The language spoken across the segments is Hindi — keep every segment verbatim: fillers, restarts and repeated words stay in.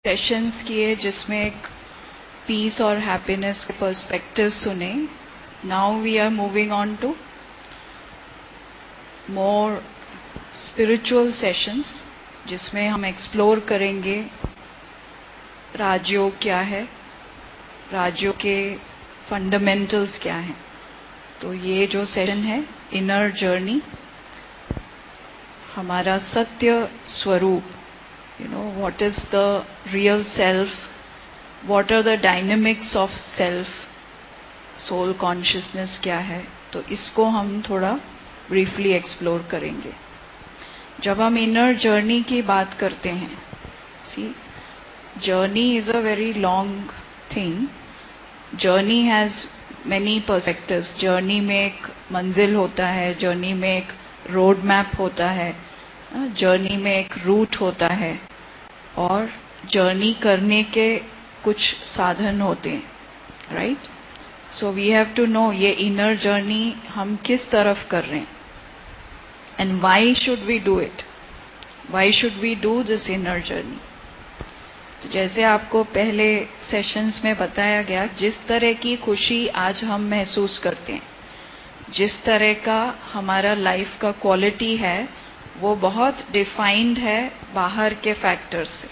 सेशंस किए जिसमें एक पीस और हैप्पीनेस के पर्सपेक्टिव सुने. Now we are moving on to more spiritual sessions जिसमें हम एक्सप्लोर करेंगे राजयोग क्या है, राजयोग के फंडामेंटल्स क्या हैं. तो ये जो सेशन है इनर जर्नी, हमारा सत्य स्वरूप, you know what is the real self, what are the dynamics of self, soul consciousness क्या है. तो इसको हम थोड़ा ब्रीफली एक्सप्लोर करेंगे. जब हम इनर जर्नी की बात करते हैं, see journey is a very long thing. Journey has many perspectives. Journey में एक मंजिल होता है, जर्नी में एक रोड मैप होता है, जर्नी में एक रूट होता है और जर्नी करने के कुछ साधन होते हैं. Right. So we have to know ये इनर जर्नी हम किस तरफ कर रहे हैं and why should we do it, why should we do this inner journey. तो जैसे आपको पहले सेशंस में बताया गया, जिस तरह की खुशी आज हम महसूस करते हैं, जिस तरह का हमारा लाइफ का क्वालिटी है, वो बहुत डिफाइंड है बाहर के फैक्टर्स से.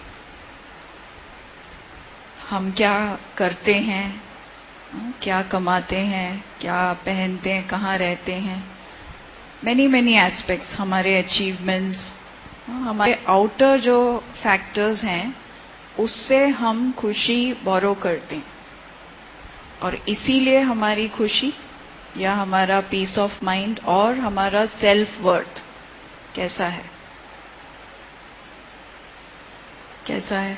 हम क्या करते हैं, क्या कमाते हैं, क्या पहनते हैं, कहाँ रहते हैं, मैनी मैनी एस्पेक्ट्स, हमारे अचीवमेंट्स, हमारे आउटर जो फैक्टर्स हैं उससे हम खुशी बोरो करते हैं. और इसीलिए हमारी खुशी या हमारा पीस ऑफ माइंड और हमारा सेल्फ वर्थ कैसा है, कैसा है,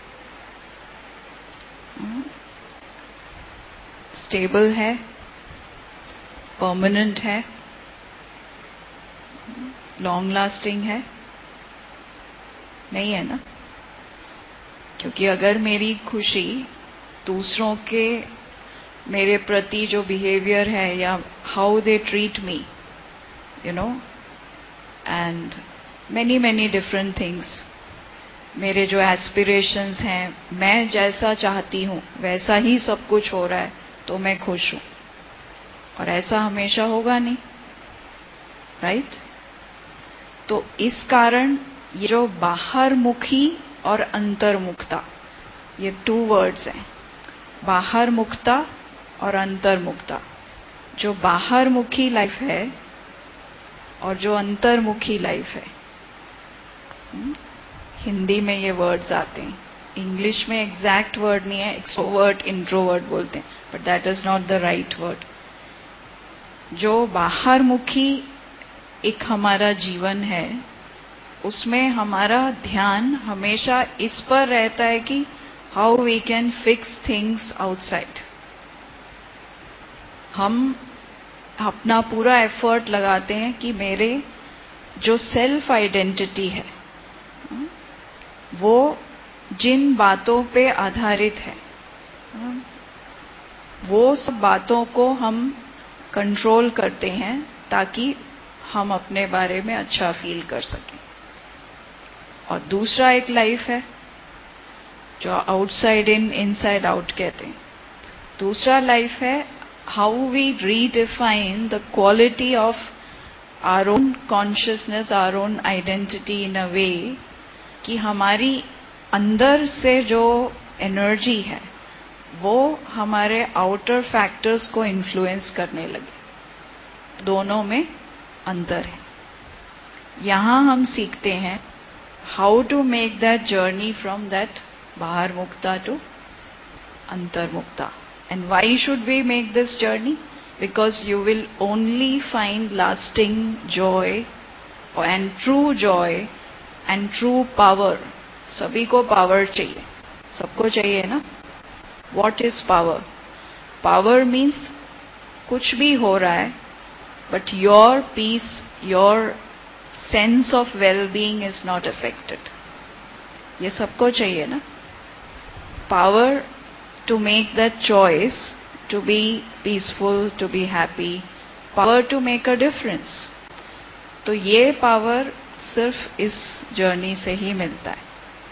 स्टेबल है, परमानेंट है, लॉन्ग लास्टिंग है, नहीं है ना. क्योंकि अगर मेरी खुशी दूसरों के मेरे प्रति जो बिहेवियर है या how they treat me, you know, and many many different things, मेरे जो एस्पिरेशंस हैं, मैं जैसा चाहती हूँ वैसा ही सब कुछ हो रहा है तो मैं खुश हूँ. और ऐसा हमेशा होगा नहीं. राइट. तो इस कारण ये जो बाहर मुखी और अंतर्मुखता, ये टू वर्ड्स हैं, बाहर मुखता और अंतर्मुखता. जो बाहर मुखी लाइफ है और जो अंतर्मुखी लाइफ है, हिंदी में ये वर्ड्स आते हैं, इंग्लिश में एग्जैक्ट वर्ड नहीं है, एक्सट्रोवर्ट इंट्रोवर्ट बोलते हैं, but that is not the right word. जो बाहर मुखी एक हमारा जीवन है, उसमें हमारा ध्यान हमेशा इस पर रहता है कि how we can fix things outside. हम अपना पूरा एफर्ट लगाते हैं कि मेरे जो सेल्फ आइडेंटिटी है वो जिन बातों पे आधारित है, वो सब बातों को हम कंट्रोल करते हैं ताकि हम अपने बारे में अच्छा फील कर सकें. और दूसरा एक लाइफ है जो आउटसाइड इन, इनसाइड आउट कहते हैं. दूसरा लाइफ है how we redefine the quality of our own consciousness, our own identity in a way कि हमारी अंदर से जो एनर्जी है वो हमारे आउटर फैक्टर्स को इन्फ्लुएंस करने लगे. दोनों में अंतर है. यहां हम सीखते हैं how to make that journey from that बाहर मुक्ता टू अंतर्मुक्ता. And why should we make this journey? Because you will only find lasting joy and true joy and true power. सभी को पावर चाहिए, सबको चाहिए ना. What is power? Power means कुछ भी हो रहा है but your peace, your sense of well being is not affected. ये सबको चाहिए ना. Power to make that choice, to be peaceful, to be happy, power to make a difference. तो ये पावर सिर्फ इस जर्नी से ही मिलता है.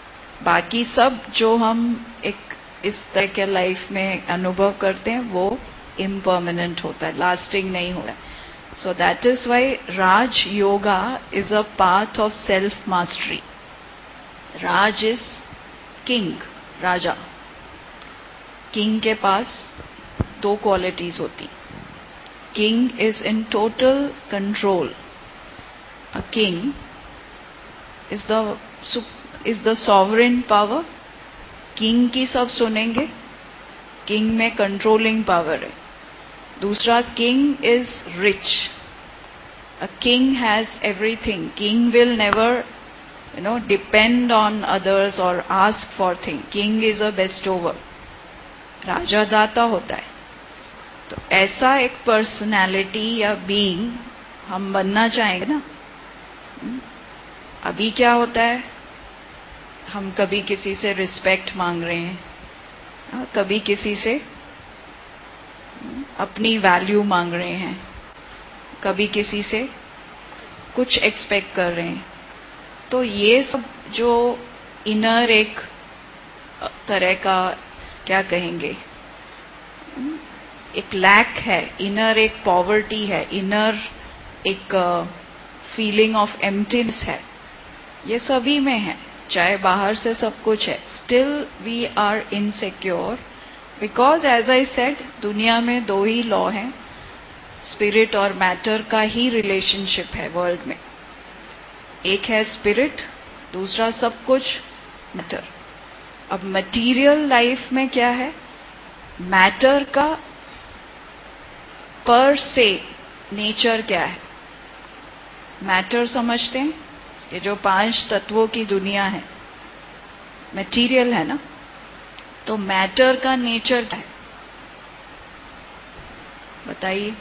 बाकी सब जो हम एक इस तरह के लाइफ में अनुभव करते हैं वो इम्पर्मानेंट होता है, लास्टिंग नहीं होता है. So that is why Raj Yoga is a path of self mastery. Raj is king, राजा. किंग के पास दो क्वालिटीज होती. King is in total control. A king is the is the sovereign power. King की सब सुनेंगे. किंग में कंट्रोलिंग पावर है. दूसरा, king is rich. A king has everything. King will never you know depend on others और ask for thing. King is a bestower. राजा दाता होता है. तो ऐसा एक पर्सनालिटी या बीइंग हम बनना चाहेंगे ना. अभी क्या होता है, हम कभी किसी से रिस्पेक्ट मांग रहे हैं, कभी किसी से अपनी वैल्यू मांग रहे हैं, कभी किसी से कुछ एक्सपेक्ट कर रहे हैं. तो ये सब जो इनर एक तरह का क्या कहेंगे, एक लैक है, इनर एक पॉवर्टी है, इनर एक फीलिंग ऑफ एम्प्टीनेस है, ये सभी में है. चाहे बाहर से सब कुछ है, still we are insecure because as I said, दुनिया में दो ही लॉ हैं. स्पिरिट और मैटर का ही रिलेशनशिप है वर्ल्ड में. एक है स्पिरिट, दूसरा सब कुछ मैटर. अब मटीरियल लाइफ में क्या है, मैटर का पर से नेचर क्या है. मैटर समझते हैं, ये जो पांच तत्वों की दुनिया है मटीरियल है ना. तो मैटर का नेचर क्या है बताइए.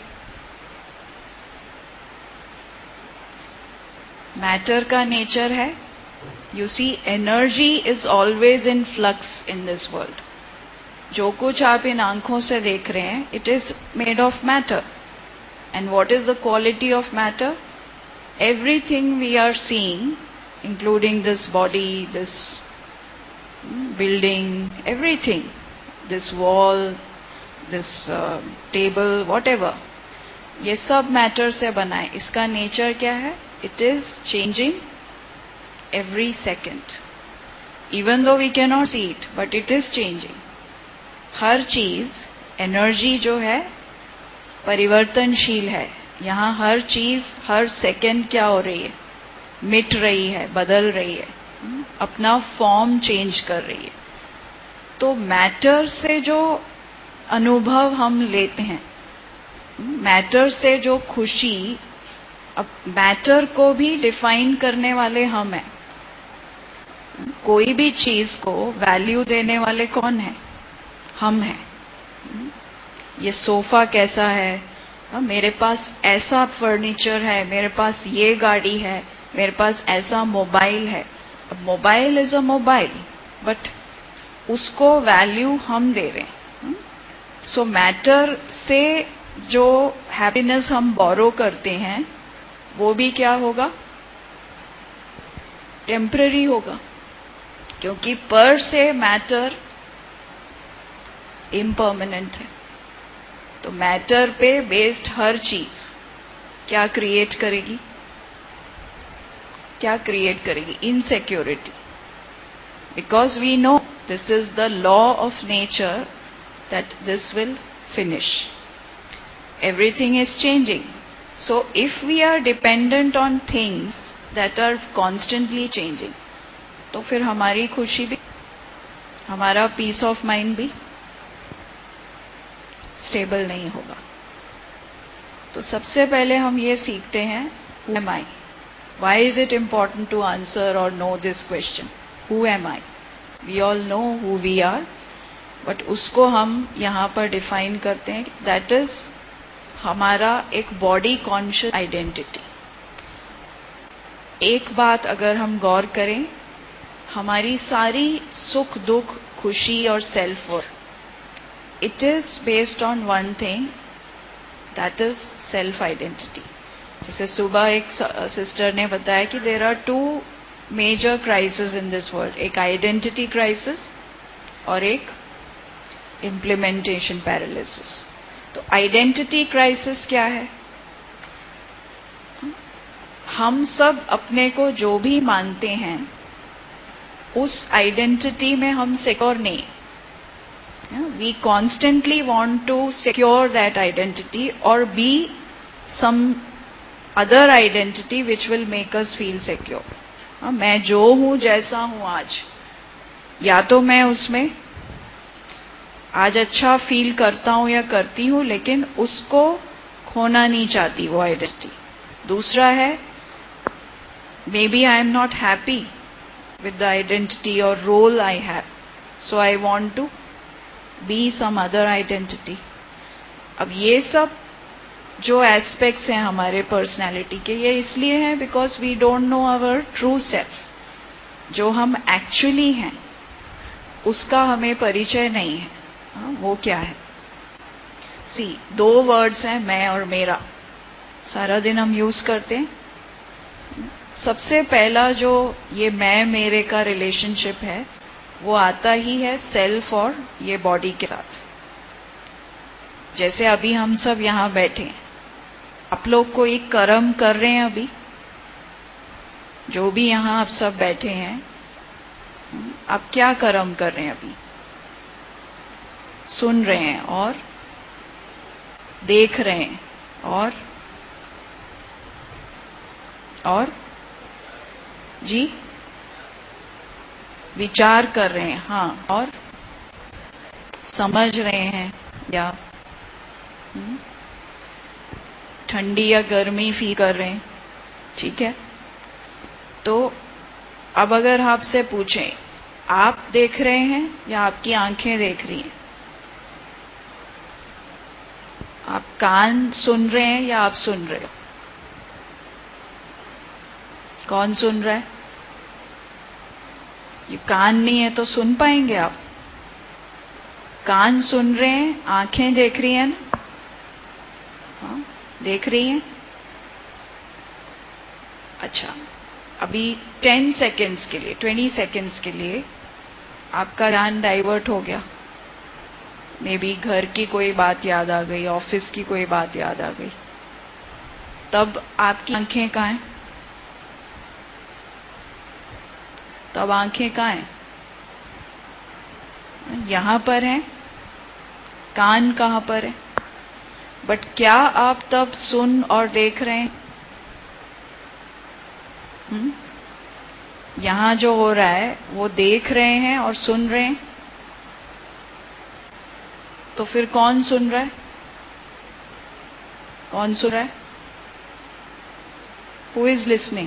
मैटर का नेचर है, you see, energy is always in flux in this world. जो कुछ आप इन आंखों से देख रहे हैं, it is made of matter. And what is the quality of matter? Everything we are seeing, including this body, this building, everything, this wall, this uh, table, whatever, ये सब मैटर से बना है. इसका नेचर क्या है? It is changing every second. Even though we cannot see it, but it is changing. हर चीज, एनर्जी जो है परिवर्तनशील है. यहां हर चीज हर सेकंड क्या हो रही है, मिट रही है, बदल रही है, अपना फॉर्म चेंज कर रही है. तो मैटर से जो अनुभव हम लेते हैं, मैटर से जो खुशी, अब मैटर को भी डिफाइन करने वाले हम हैं. कोई भी चीज को वैल्यू देने वाले कौन है? हम हैं. ये सोफा कैसा है, मेरे पास ऐसा फर्नीचर है, मेरे पास ये गाड़ी है, मेरे पास ऐसा मोबाइल है. अब mobile is a mobile, but उसको वैल्यू हम दे रहे हैं. सो मैटर से जो हैप्पीनेस हम बोरो करते हैं, वो भी क्या होगा? टेम्पररी होगा. क्योंकि पर से मैटर इम्पर्मानेंट है. तो मैटर पे बेस्ड हर चीज क्या क्रिएट करेगी? क्या क्रिएट करेगी? Insecurity. Because we know this is the law of nature that this will finish. Everything is changing. So if we are dependent on things that are constantly changing, तो फिर हमारी खुशी भी, हमारा पीस ऑफ माइंड भी स्टेबल नहीं होगा. तो सबसे पहले हम ये सीखते हैं, who am I. Why is it important to answer और know this question, who am I? We all know who we are, but उसको हम यहां पर डिफाइन करते हैं. दैट इज हमारा एक बॉडी कॉन्शियस आइडेंटिटी. एक बात अगर हम गौर करें, हमारी सारी सुख दुख, खुशी और self worth, it is based on one thing, that is self identity. जैसे सुबह एक सिस्टर ने बताया कि there are two major crisis in this world, एक आइडेंटिटी क्राइसिस और एक इम्प्लीमेंटेशन पैरालिसिस। तो आइडेंटिटी क्राइसिस क्या है? हम सब अपने को जो भी मानते हैं उस आइडेंटिटी में हम सिक्योर नहीं। We constantly want to secure that identity और be some other identity which will make us feel secure. मैं जो हूं, जैसा हूं आज, या तो मैं उसमें आज अच्छा फील करता हूं या करती हूं, लेकिन उसको खोना नहीं चाहती वो आइडेंटिटी। दूसरा है, may be I am not happy with the identity और role I have, so I want to be some other identity. अब ये सब जो एस्पेक्ट्स हैं हमारे पर्सनैलिटी के, ये इसलिए हैं because we don't know our true self. जो हम एक्चुअली हैं उसका हमें परिचय नहीं है। हाँ, वो क्या है? सी, दो वर्ड्स हैं, मैं और मेरा, सारा दिन हम यूज करते हैं। सबसे पहला जो ये मैं मेरे का रिलेशनशिप है वो आता ही है सेल्फ और ये बॉडी के साथ। जैसे अभी हम सब यहां बैठे हैं, आप लोग कोई कर्म कर रहे हैं अभी, जो भी यहां आप सब बैठे हैं, आप क्या कर्म कर रहे हैं अभी? सुन रहे हैं और देख रहे हैं और और जी विचार कर रहे हैं। हाँ, और समझ रहे हैं या हुँ? ठंडी या गर्मी फील कर रहे हैं। ठीक है, तो अब अगर आपसे पूछें, आप देख रहे हैं या आपकी आंखें देख रही हैं? आप कान सुन रहे हैं या आप सुन रहे हो? कौन सुन रहा है? ये कान नहीं है तो सुन पाएंगे आप? कान सुन रहे हैं, आंखें देख रही हैं ना? हाँ, देख रही हैं। अच्छा, अभी टेन सेकेंड्स के लिए, ट्वेंटी सेकेंड्स के लिए आपका ध्यान डाइवर्ट हो गया। मे बी घर की कोई बात याद आ गई, ऑफिस की कोई बात याद आ गई, तब आपकी आंखें कहाँ हैं? तब आंखें कहाँ हैं? यहां पर हैं। कान कहां पर है? बट क्या आप तब सुन और देख रहे हैं? हुँ? यहां जो हो रहा है वो देख रहे हैं और सुन रहे हैं। तो फिर कौन सुन रहा है? कौन सुन रहा है? Who is listening?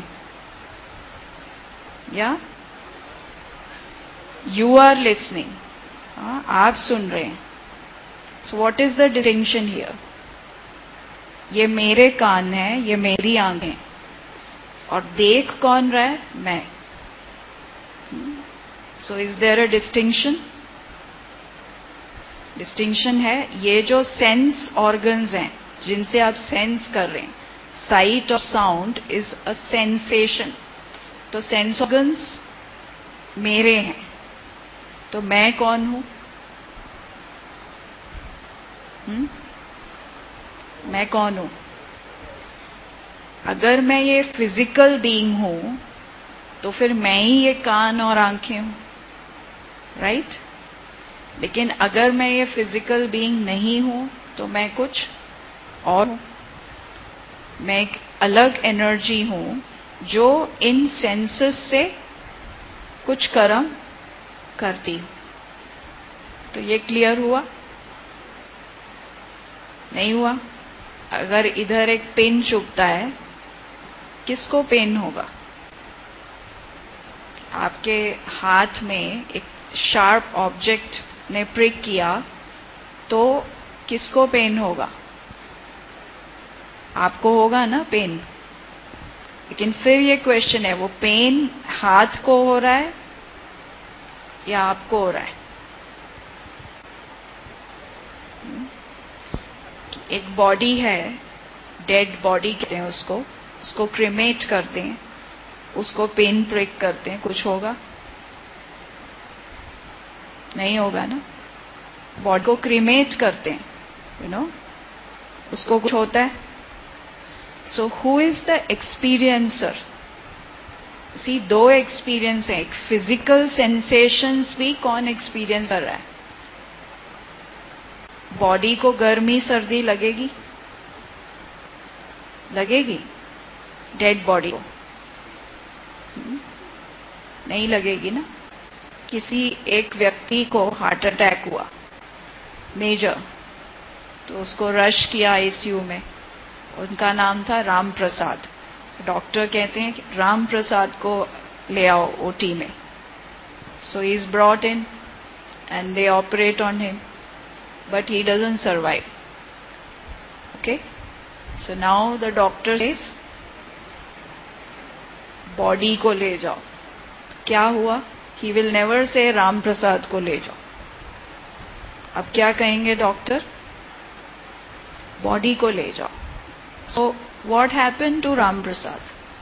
या यू आर लिसनिंग। आप सुन रहे हैं। So what is the distinction here? ये मेरे कान है, ये मेरी आंखें, और देख कौन रहा है? मैं। So is there a distinction? Distinction है। ये जो सेंस ऑर्गन्स हैं जिनसे आप सेंस कर रहे हैं, साइट और साउंड इज अ सेंसेशन। तो सेंस ऑर्गन्स मेरे हैं, तो मैं कौन हूं? हुँ? मैं कौन हूं? अगर मैं ये फिजिकल बीइंग हूं तो फिर मैं ही ये कान और आंखें हूं, राइट? लेकिन अगर मैं ये फिजिकल बीइंग नहीं हूं तो मैं कुछ और हूं। मैं एक अलग एनर्जी हूं जो इन सेंसेस से कुछ कर्म करती हूं। तो ये क्लियर हुआ? नहीं हुआ? अगर इधर एक पेन चुभता है, किसको पेन होगा? आपके हाथ में एक शार्प ऑब्जेक्ट ने प्रिक किया तो किसको पेन होगा? आपको होगा ना पेन। लेकिन फिर ये क्वेश्चन है, वो पेन हाथ को हो रहा है या आपको हो रहा है? एक बॉडी है, डेड बॉडी कहते हैं उसको, उसको क्रिमेट करते हैं, उसको पेन प्रिक करते हैं, कुछ होगा? नहीं होगा ना। बॉडी को क्रीमेट करते हैं, यू नो, उसको कुछ होता है? So who is the experiencer? See, दो एक्सपीरियंस है, एक फिजिकल सेंसेशंस भी कौन एक्सपीरियंस कर रहा है? बॉडी को गर्मी सर्दी लगेगी? लगेगी? डेड बॉडी को नहीं लगेगी ना। किसी एक व्यक्ति को हार्ट अटैक हुआ मेजर, तो उसको रश किया आईसीयू में, उनका नाम था राम प्रसाद। डॉक्टर कहते हैं कि राम प्रसाद को ले आओ ओटी में। So he is brought in and they operate on him, but he doesn't survive. Okay, so now the doctor says body को ले जाओ। क्या हुआ? ही विल नेवर से राम प्रसाद को ले जाओ। अब क्या कहेंगे डॉक्टर? बॉडी को ले जाओ। So what happened to Ram Prasad?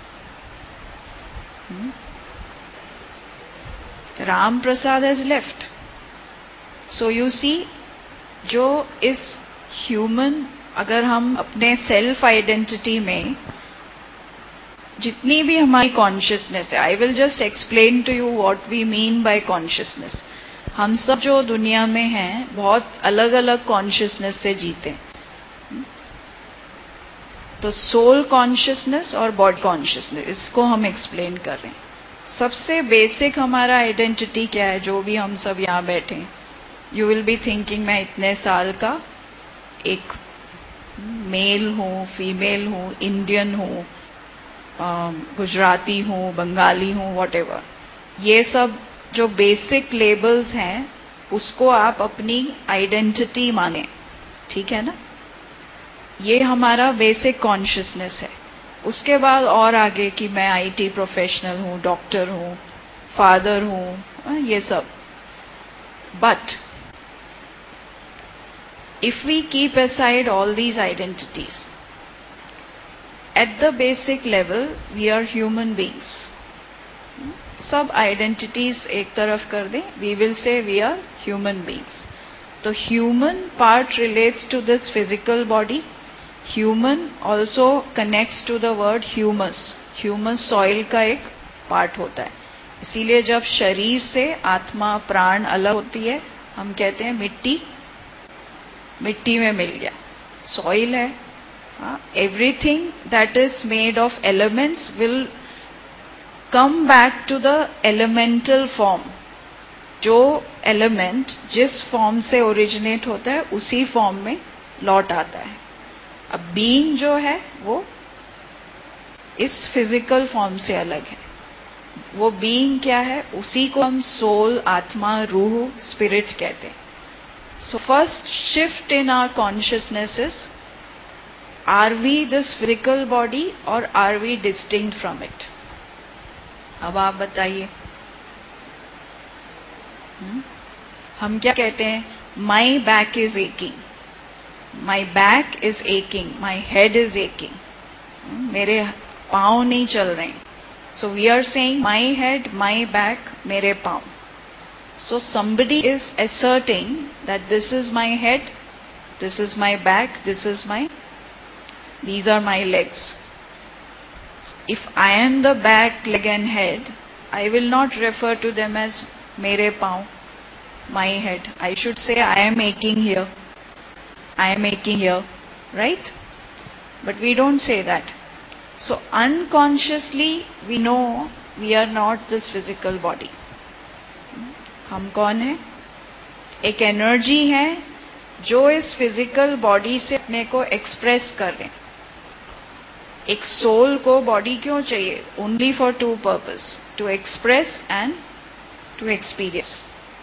Ram Prasad has left. So you see, जो इस ह्यूमन, अगर हम अपने सेल्फ आइडेंटिटी में जितनी भी हमारी कॉन्शियसनेस है, I will just explain to you what we mean by consciousness. हम सब जो दुनिया में हैं बहुत अलग अलग कॉन्शियसनेस से जीते हैं। तो सोल कॉन्शियसनेस और बॉडी कॉन्शियसनेस, इसको हम एक्सप्लेन कर रहे हैं। सबसे बेसिक हमारा आइडेंटिटी क्या है? जो भी हम सब यहाँ बैठे हैं, यू विल बी थिंकिंग मैं इतने साल का एक मेल हूँ, फीमेल हूँ, इंडियन हूँ, गुजराती हूँ, बंगाली हूँ, व्हाटएवर। ये सब जो बेसिक लेबल्स हैं उसको आप अपनी आइडेंटिटी माने, ठीक है ना। ये हमारा बेसिक कॉन्शियसनेस है। उसके बाद और आगे कि मैं आईटी प्रोफेशनल हूँ, डॉक्टर हूँ, फादर हूँ, ये सब। But if we keep aside all these identities, at the basic level we are human beings. सब आइडेंटिटीज एक तरफ कर दें, we will say we are human beings. तो human part relates to this physical body. Human also connects to the word humus. Humus soil का एक पार्ट होता है। इसीलिए जब शरीर से आत्मा प्राण अलग होती है, हम कहते हैं मिट्टी मिट्टी में मिल गया, सॉइल है। Everything that is made of elements will come back to the elemental form. जो एलिमेंट जिस फॉर्म से ओरिजिनेट होता है उसी फॉर्म में लौट आता है। अब बीइंग जो है वो इस फिजिकल फॉर्म से अलग है। वो बीइंग क्या है? उसी को हम सोल, आत्मा, रूह, स्पिरिट कहते हैं। So first shift in our consciousness is, are we this physical body or are we distinct from it? अब आप बताइए। हम क्या कहते हैं? My back is aching, my back is aching, my head is aching. मेरे पाँव नहीं चल रहे। So we are saying my head, my back, मेरे पाँव। So somebody is asserting that this is my head, this is my back, this is my, these are my legs. If I am the back, leg and head, I will not refer to them as mere paun, my head. I should say I am aching here, I am aching here, right? But we don't say that. So unconsciously we know we are not this physical body. हम कौन है? एक एनर्जी है जो इस फिजिकल बॉडी से अपने को एक्सप्रेस कर रहे हैं। एक सोल को बॉडी क्यों चाहिए? Only for two purpose, to express and to experience.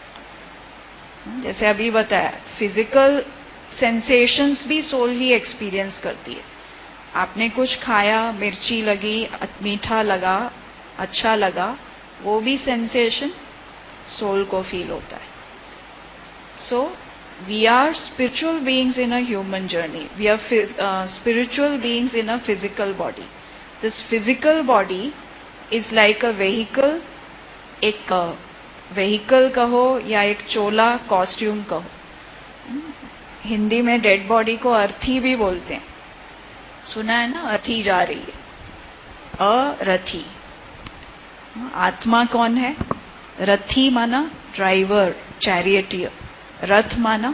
जैसे अभी बताया, फिजिकल सेंसेशंस भी सोल ही एक्सपीरियंस करती है। आपने कुछ खाया, मिर्ची लगी, मीठा लगा, अच्छा लगा, वो भी सेंसेशन सोल को फील होता है। So we are spiritual beings in a human journey, we are spiritual beings in a physical body. This physical body is like a vehicle, एक व्हीकल कहो या एक चोला कॉस्ट्यूम कहो। हिंदी में डेड बॉडी को अर्थी भी बोलते हैं, सुना है ना, अर्थी जा रही है, अरथी। आत्मा कौन है? रथी माना ड्राइवर, चैरियटियर, रथ माना,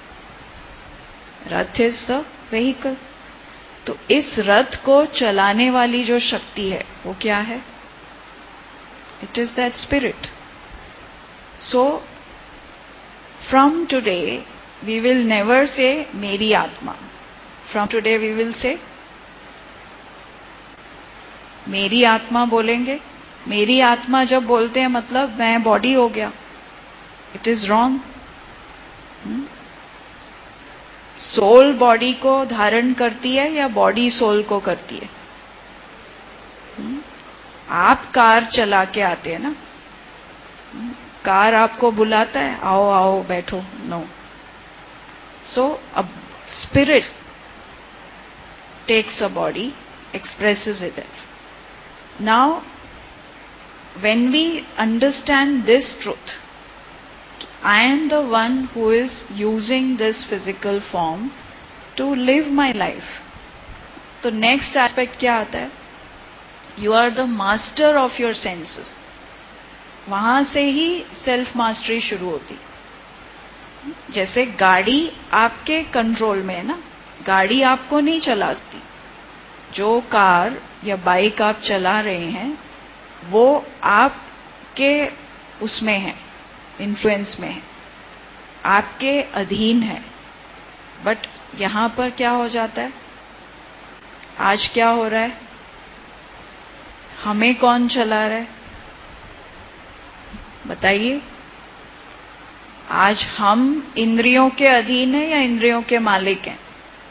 रथ इज द व्हीकल। तो इस रथ को चलाने वाली जो शक्ति है वो क्या है? It is that spirit. So from today we will never say मेरी आत्मा, from today we will say मेरी आत्मा बोलेंगे। मेरी आत्मा जब बोलते हैं मतलब मैं बॉडी हो गया, it is wrong. Soul body को धारण करती है या बॉडी सोल को करती है? आप कार चला के आते हैं ना, कार आपको बुलाता है आओ आओ बैठो, no. So a spirit takes a body, expresses it there. Now when we understand this truth, I am the one who is using this physical form to live my life. तो next aspect क्या आता है? You are the master of your senses. वहां से ही सेल्फ मास्टरी शुरू होती। जैसे गाड़ी आपके कंट्रोल में है ना, गाड़ी आपको नहीं चला सकती। जो कार या बाइक आप चला रहे हैं वो आपके उसमें है, इन्फ्लुएंस में है, आपके अधीन है। बट यहां पर क्या हो जाता है? आज क्या हो रहा है? हमें कौन चला रहा है बताइए? आज हम इंद्रियों के अधीन है या इंद्रियों के मालिक हैं?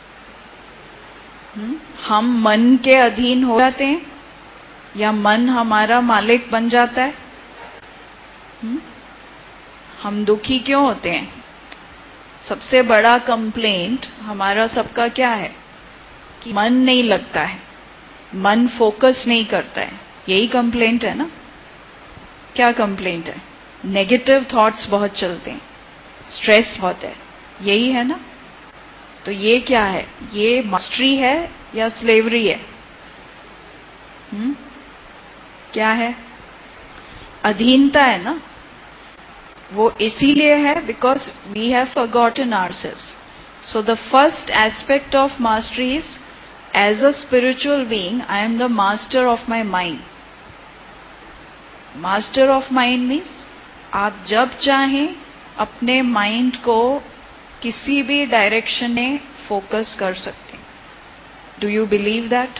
हम मन के अधीन हो जाते हैं या मन हमारा मालिक बन जाता है? हुँ? हम दुखी क्यों होते हैं? सबसे बड़ा कंप्लेंट हमारा सबका क्या है? कि मन नहीं लगता है, मन फोकस नहीं करता है। यही कंप्लेंट है ना? क्या कंप्लेंट है? नेगेटिव थॉट्स बहुत चलते हैं, स्ट्रेस बहुत है, यही है ना? तो ये क्या है? ये मास्टरी है या स्लेवरी है? हुँ? क्या है? अधीनता है ना? वो इसीलिए है because we have forgotten ourselves. So the first aspect of mastery is as a spiritual being I am the master of my mind. Master of mind means आप जब चाहें अपने माइंड को किसी भी डायरेक्शन में फोकस कर सकते हैं। Do you believe that?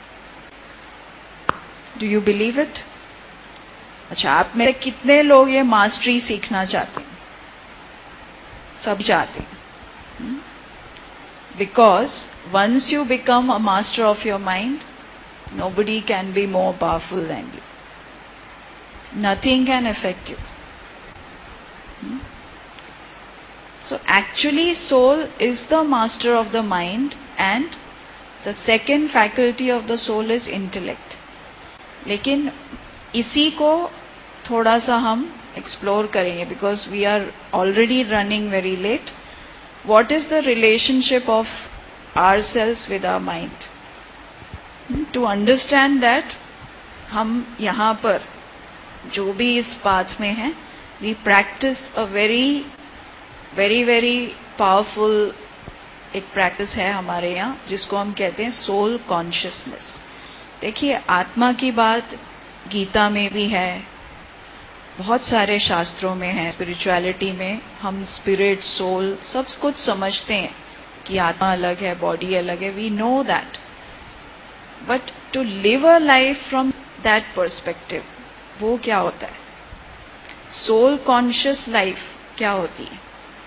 Do you believe it? अच्छा, आप में से कितने लोग ये मास्टरी सीखना चाहते हैं? सब चाहते हैं। Because once you become a master of your mind, nobody can be more powerful than you. Nothing can affect you. Hmm? So actually soul is the master of the mind and the second faculty of the soul is intellect. लेकिन इसी को थोड़ा सा हम एक्सप्लोर करेंगे because we are already running very late. What is the relationship of our selves with our mind? To understand that हम यहाँ पर जो भी इस पाथ में हैं, we practise a very very very powerful एक प्रैक्टिस है हमारे यहाँ जिसको हम कहते हैं सोल कॉन्शियसनेस। देखिए, आत्मा की बात गीता में भी है, बहुत सारे शास्त्रों में है, स्पिरिचुअलिटी में हम स्पिरिट सोल सब कुछ समझते हैं कि आत्मा अलग है, बॉडी अलग है, we know that. But to live a life from that perspective, वो क्या होता है? सोल कॉन्शियस लाइफ क्या होती है?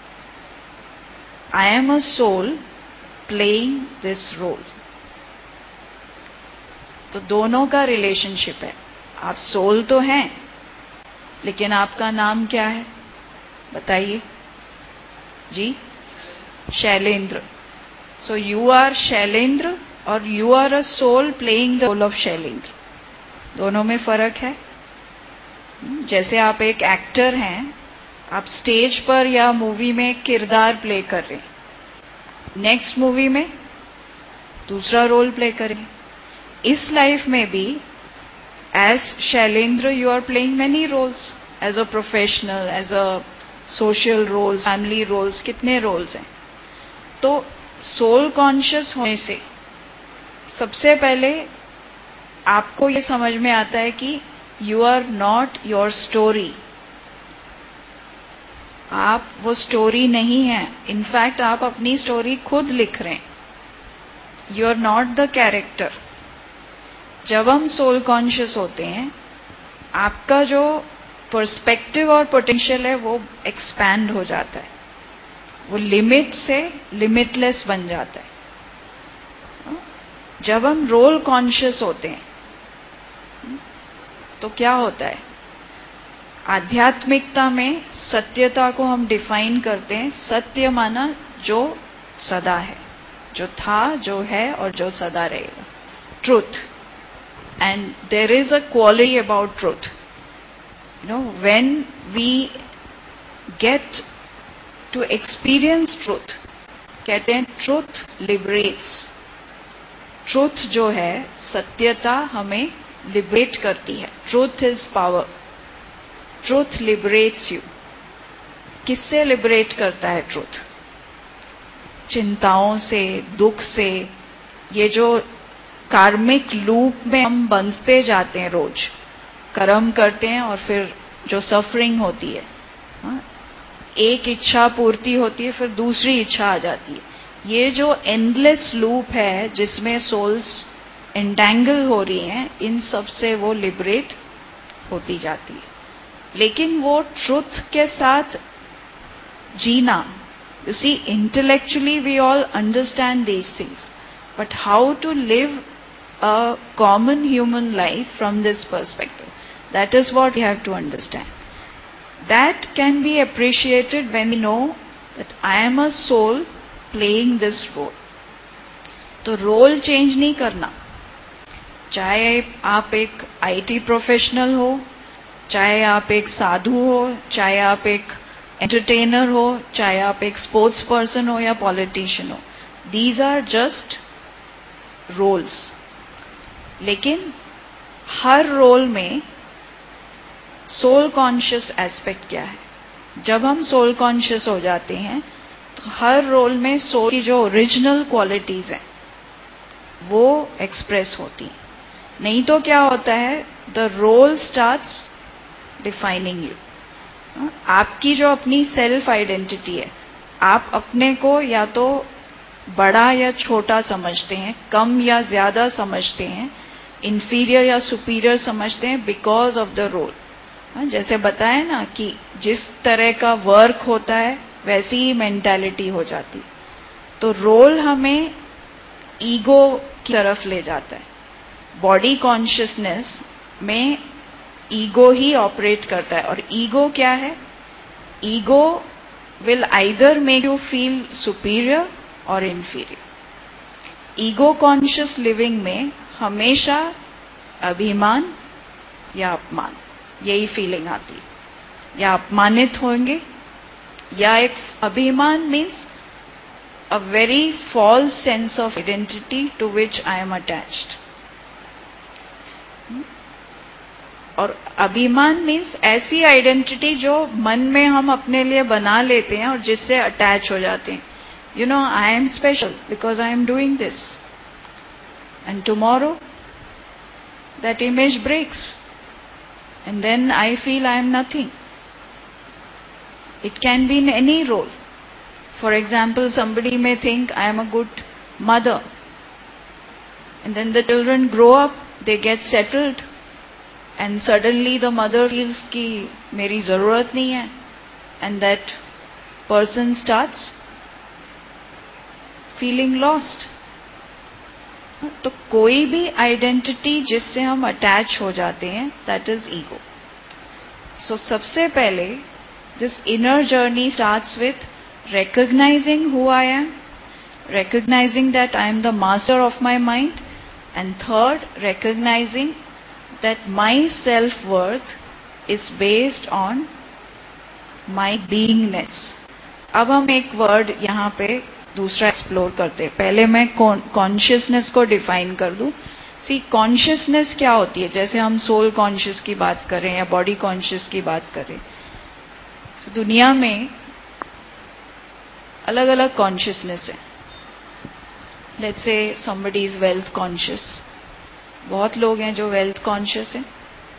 I am a soul playing this role. तो दोनों का रिलेशनशिप है। आप सोल तो हैं, लेकिन आपका नाम क्या है बताइए जी? Shailendra. So you are Shailendra or you are a soul playing the role of Shailendra. दोनों में फर्क है। जैसे आप एक एक्टर हैं, आप स्टेज पर या मूवी में किरदार प्ले कर रहे हैं, नेक्स्ट मूवी में दूसरा रोल प्ले करें। इस लाइफ में भी as Shailendra you are playing many roles, as a professional, as a social roles, family roles, कितने रोल्स हैं। तो सोल कॉन्शियस होने से सबसे पहले आपको ये समझ में आता है कि you are not your story. आप वो स्टोरी नहीं है, इनफैक्ट आप अपनी स्टोरी खुद लिख रहे हैं। You are not the character. जब हम सोल कॉन्शियस होते हैं, आपका जो पर्सपेक्टिव और पोटेंशियल है वो एक्सपैंड हो जाता है, वो लिमिट से लिमिटलेस बन जाता है। जब हम रोल कॉन्शियस होते हैं तो क्या होता है, आध्यात्मिकता में सत्यता को हम डिफाइन करते हैं। सत्य माना जो सदा है, जो था, जो है और जो सदा रहेगा। Truth, and there is a quality about truth. You know, when we get to experience truth, कहते हैं ट्रूथ लिबरेट्स। ट्रूथ जो है, सत्यता हमें लिबरेट करती है। Truth is power, truth liberates you. किससे लिबरेट करता है ट्रूथ? चिंताओं से, दुख से। ये जो कार्मिक लूप में हम बंधते जाते हैं, रोज कर्म करते हैं और फिर जो सफरिंग होती है, हाँ? एक इच्छा पूर्ति होती है, फिर दूसरी इच्छा आ जाती है। ये जो एंडलेस लूप है जिसमें सोल्स एंटेंगल हो रही हैं, इन सब से वो लिबरेट होती जाती है। लेकिन वो ट्रुथ के साथ जीना, you see, intellectually we all understand these things, but how to live a common human life from this perspective, that is what we have to understand. That can be appreciated when we know that I am a soul playing this role. तो रोल चेंज नहीं करना, चाहे आप एक आईटी प्रोफेशनल हो, चाहे आप एक साधु हो, चाहे आप एक एंटरटेनर हो, चाहे आप एक स्पोर्ट्स पर्सन हो या पॉलिटिशियन हो। These are just roles. लेकिन हर रोल में सोल कॉन्शियस एस्पेक्ट क्या है? जब हम सोल कॉन्शियस हो जाते हैं तो हर रोल में सोल की जो ओरिजिनल क्वालिटीज हैं वो एक्सप्रेस होती हैं। नहीं तो क्या होता है, the role starts defining you. आपकी जो अपनी सेल्फ आइडेंटिटी है, आप अपने को या तो बड़ा या छोटा समझते हैं, कम या ज्यादा समझते हैं, इंफीरियर या सुपीरियर समझते हैं बिकॉज ऑफ द रोल। जैसे बताया ना कि जिस तरह का वर्क होता है वैसी ही मेंटालिटी हो जाती। तो रोल हमें ईगो की तरफ ले जाता है। बॉडी कॉन्शियसनेस में ईगो ही ऑपरेट करता है। और ईगो क्या है? Ego will either make you feel superior और इंफीरियर। ईगो कॉन्शियस लिविंग में हमेशा अभिमान या अपमान, यही फीलिंग आती है। या अपमानित होंगे, या एक अभिमान means a very false sense of identity to which I am attached. और अभिमान मीन्स ऐसी आइडेंटिटी जो मन में हम अपने लिए बना लेते हैं और जिससे अटैच हो जाते हैं। You know, I am special because I am doing this, and tomorrow that image breaks, and then I feel I am nothing. It can be in any role. For example, somebody may think I am a good mother, and then the children grow up, they get settled, and suddenly the mother feels कि मेरी जरूरत नहीं है, and that person starts feeling lost. तो कोई भी आइडेंटिटी जिससे हम अटैच हो जाते हैं, दैट इज ईगो। सो सबसे पहले this inner journey starts with recognizing who I am, recognizing that I am the master of my mind, and third, recognizing that my self-worth is based on my beingness. अब हम एक वर्ड यहाँ पे दूसरा एक्सप्लोर करते हैं. पहले मैं कॉन्शियसनेस को डिफाइन कर दूं. सी, कॉन्शियसनेस क्या होती है? जैसे हम सोल कॉन्शियस की बात करें या बॉडी कॉन्शियस की बात करें, so, दुनिया में अलग अलग कॉन्शियसनेस है. Let's say somebody is wealth conscious. बहुत लोग हैं जो वेल्थ कॉन्शियस हैं.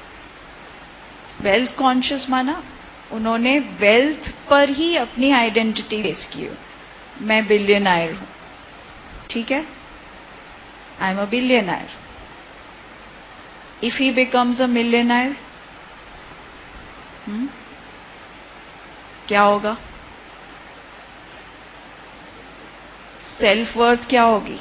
वेल्थ कॉन्शियस माना उन्होंने वेल्थ पर ही अपनी आइडेंटिटी बेस की हो. मैं बिलियनायर हूं, ठीक है, I am a billionaire. If he becomes a millionaire, क्या होगा? सेल्फ वर्थ क्या होगी?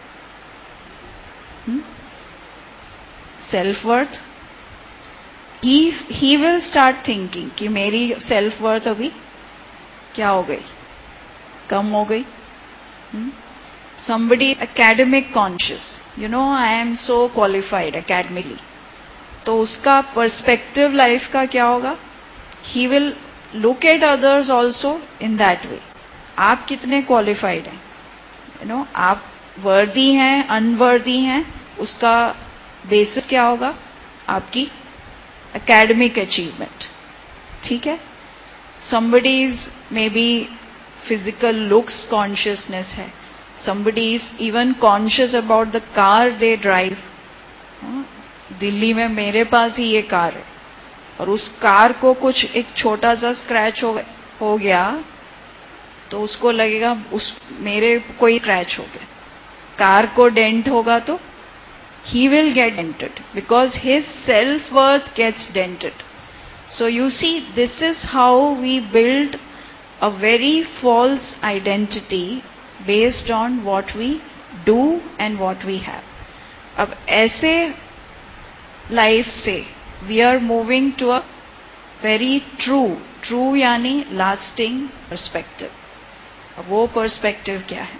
Self worth, he he will start thinking कि मेरी सेल्फ वर्थ अभी क्या हो गई? कम हो गई. somebody academic conscious, you know, I am so qualified academically, तो उसका पर्सपेक्टिव लाइफ का क्या होगा? He will look at others also in that way. आप कितने क्वालिफाइड हैं, यू नो, आप वर्दी हैं, अनवर्दी हैं, उसका बेसिस क्या होगा? आपकी एकेडमिक अचीवमेंट, ठीक है. somebody is maybe physical looks consciousness है. somebody is even conscious about the car they drive. Delhi में मेरे पास ही ये कार है और उस कार को कुछ एक छोटा सा स्क्रैच हो, हो गया तो उसको लगेगा उस मेरे कोई स्क्रैच हो गया. कार को डेंट होगा तो he will get dented because his self-worth gets dented. So you see, this is how we build a very false identity based on what we do and what we have. अब ऐसे लाइफ से we are moving to a very true, true यानी lasting perspective. अब वो पर्सपेक्टिव क्या है?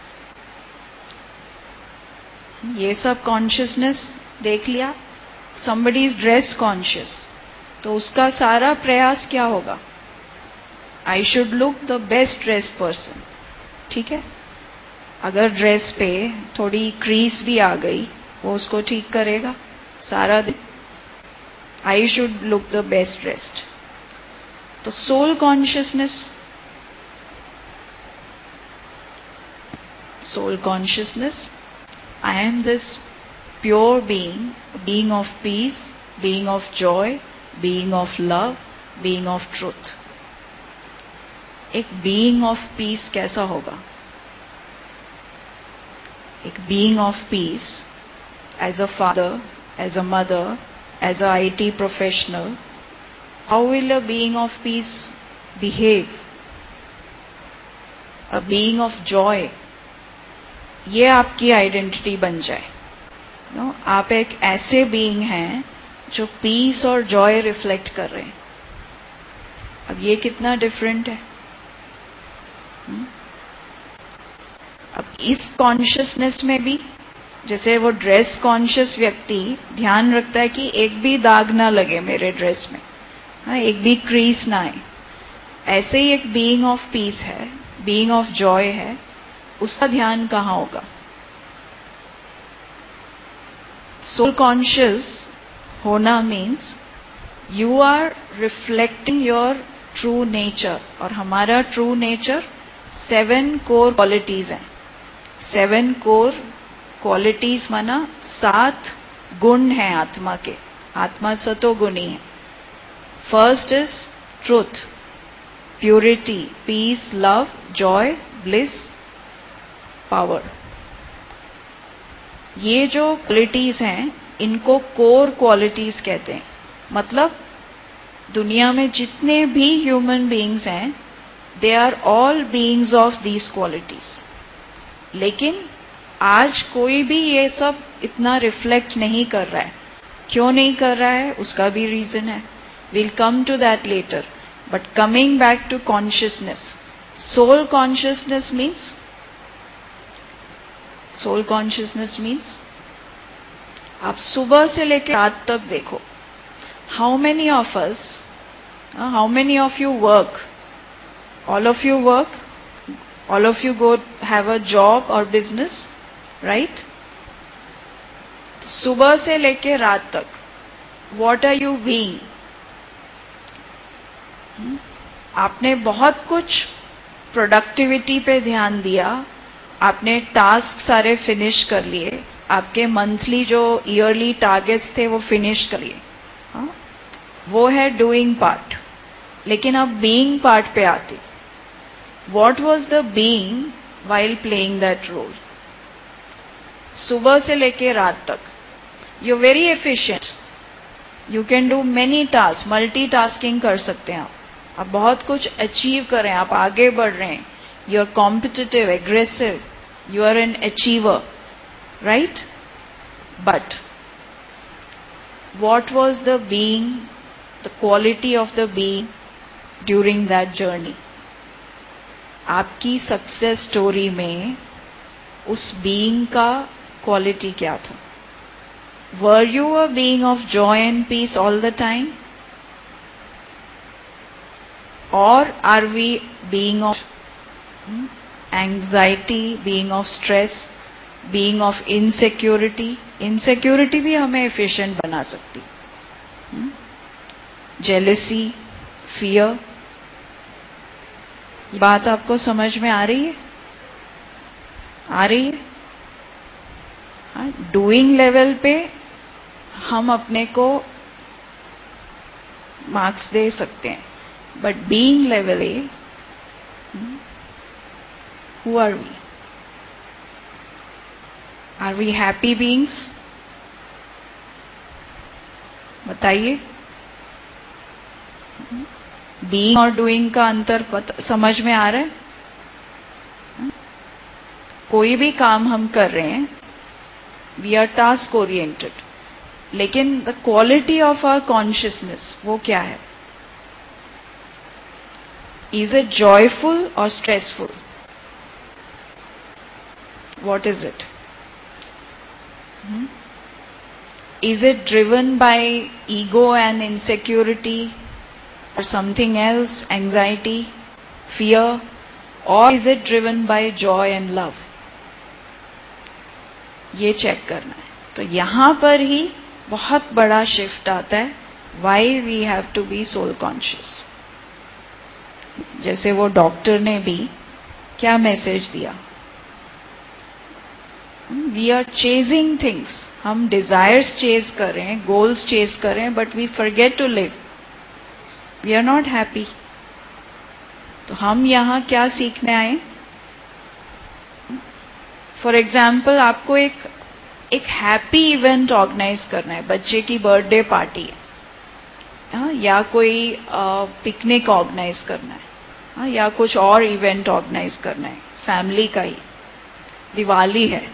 ये सब कॉन्शियसनेस देख लिया. somebody is ड्रेस कॉन्शियस, तो उसका सारा प्रयास क्या होगा? I should look the best dress person, ठीक है. अगर ड्रेस पे थोड़ी क्रीज भी आ गई, वो उसको ठीक करेगा सारा दिन. I should look the best dressed. तो soul consciousness, soul consciousness, I am this pure being, being of peace, being of joy, being of love, being of truth. एक being of peace कैसा होगा? एक being of peace, as a father, as a mother, as a I T professional, how will a being of peace behave? A being of joy, ये आपकी आइडेंटिटी बन जाए. No no? आप एक ऐसे बीइंग हैं जो पीस और जॉय रिफ्लेक्ट कर रहे हैं. अब ये कितना डिफरेंट है. hmm? अब इस कॉन्शियसनेस में भी, जैसे वो ड्रेस कॉन्शियस व्यक्ति ध्यान रखता है कि एक भी दाग ना लगे मेरे ड्रेस में, हाँ, एक भी क्रीज ना आए. ऐसे ही एक बीइंग ऑफ पीस है, बीइंग ऑफ जॉय है, उसका ध्यान कहाँ होगा? सोल कॉन्शियस होना means you are reflecting your true nature. और हमारा true nature seven core qualities हैं. सेवन कोर क्वालिटीज माना सात गुण हैं आत्मा के. आत्मा सतो गुणी है. First is truth, purity, peace, love, joy, bliss, power. ये जो क्वालिटीज हैं इनको कोर क्वालिटीज कहते हैं. मतलब दुनिया में जितने भी ह्यूमन बीइंग्स हैं, they are all beings of these qualities. लेकिन आज कोई भी ये सब इतना रिफ्लेक्ट नहीं कर रहा है. क्यों नहीं कर रहा है? उसका भी रीजन है. Will come to that later. But coming back to consciousness, soul consciousness means, soul consciousness means आप सुबह से लेकर रात तक देखो, how many of us, how many of you work, all of you work, all of you go have a job और बिजनेस, राइट? सुबह से लेकर रात तक व्हाट आर यू बीइंग? आपने बहुत कुछ प्रोडक्टिविटी पे ध्यान दिया, आपने टास्क सारे फिनिश कर लिए, आपके मंथली जो ईयरली टारगेट्स थे वो फिनिश कर लिए, हाँ? वो है डूइंग पार्ट। लेकिन अब बीइंग पार्ट पे आते, what was the being while playing that role? सुबह से लेके रात तक you very efficient, you can do many task, multitasking कर सकते हैं आप आप बहुत कुछ अचीव कर रहे हैं, आप आगे बढ़ रहे हैं, you are competitive, aggressive, you are an achiever, right? But what was the being, the quality of the being during that journey? आपकी सक्सेस स्टोरी में उस बीइंग का क्वालिटी क्या था? Were you a being of joy and peace all the time? Or are we being of hmm, anxiety, being of stress, being of insecurity? Insecurity भी हमें efficient बना सकती, hmm? Jealousy, fear, बात आपको समझ में आ रही है? आ रही है? डूइंग लेवल पे हम अपने को मार्क्स दे सकते हैं, but being level a, who are we? Are we happy beings? बताइए। बीइंग और डूइंग का अंतर समझ में आ रहा है? कोई भी काम हम कर रहे हैं, वी आर टास्क ओरिएंटेड, लेकिन the quality of our consciousness वो क्या है? इज इट जॉयफुल और stressful? What is it? Is it driven by ego and insecurity or something else, anxiety, fear, or is it driven by joy and love? ये चेक करना है। तो यहां पर ही बहुत बड़ा शिफ्ट आता है, why we have to be soul conscious। जैसे वो डॉक्टर ने भी क्या मैसेज दिया, वी आर चेजिंग थिंग्स, हम डिजायर्स चेज कर रहे हैं, गोल्स चेज कर रहे हैं, but we forget to live, we are not happy. तो हम यहां क्या सीखने आए? फॉर एग्जाम्पल, आपको एक एक हैप्पी इवेंट ऑर्गेनाइज करना है, बच्चे की बर्थडे पार्टी है, हाँ, या कोई पिकनिक ऑर्गेनाइज करना है, हाँ, या कुछ और इवेंट ऑर्गेनाइज करना है, फैमिली का ही। दिवाली है,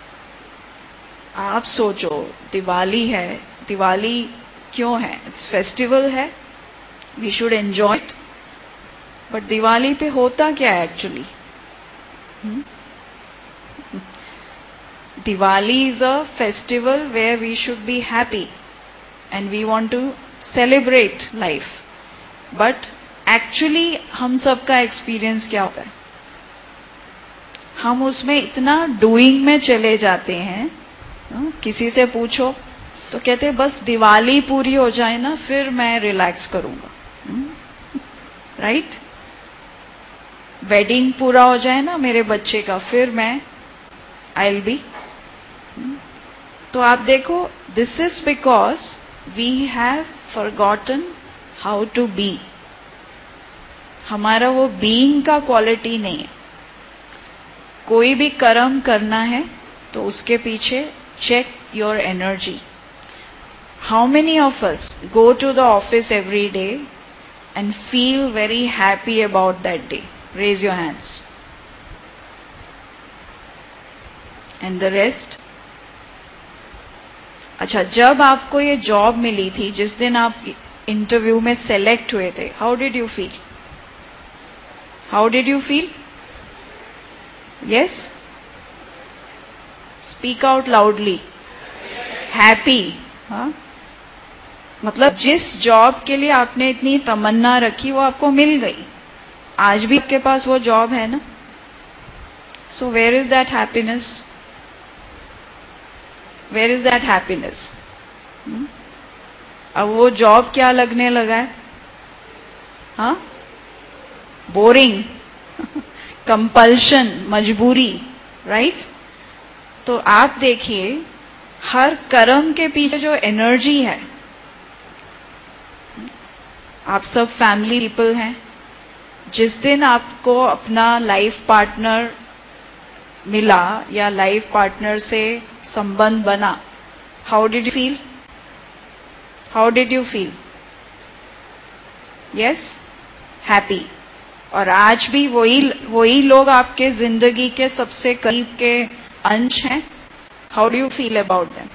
आप सोचो, दिवाली है, दिवाली क्यों है? फेस्टिवल है, we should enjoy it, but Diwali पे होता क्या है actually? Diwali is a festival where we should be happy and we want to celebrate life. But actually हम सबका एक्सपीरियंस क्या होता है? हम उसमें इतना डूइंग में चले जाते हैं, किसी से पूछो तो कहते हैं बस दिवाली पूरी हो जाए ना फिर मैं रिलैक्स करूंगा, राइट? वेडिंग पूरा हो जाए ना मेरे बच्चे का फिर मैं आई विल बी। तो आप देखो, this is because we have forgotten how to be. हमारा वो बीइंग का क्वालिटी नहीं है। कोई भी कर्म करना है तो उसके पीछे check your energy. How many of us go to the office every day and feel very happy about that day? Raise your hands. And the rest? अच्छा, जब आपको ये जॉब मिली थी, जिस दिन आप इंटरव्यू में सेलेक्ट हुए थे, how did you feel? How did you feel? Yes, speak out loudly. Happy. हाँ, मतलब जिस जॉब के लिए आपने इतनी तमन्ना रखी वो आपको मिल गई, आज भी आपके पास वो जॉब है ना। So where is that happiness? Where is that happiness? अब वो जॉब क्या लगने लगा है? हाँ, बोरिंग, कंपल्शन, मजबूरी, राइट? तो आप देखिए, हर कर्म के पीछे जो एनर्जी है, आप सब फैमिली पीपल हैं, जिस दिन आपको अपना लाइफ पार्टनर मिला या लाइफ पार्टनर से संबंध बना, how did you feel? How did you feel? Yes, happy. और आज भी वही वही लोग आपके जिंदगी के सबसे करीब के अंश हैं। How do you feel about them?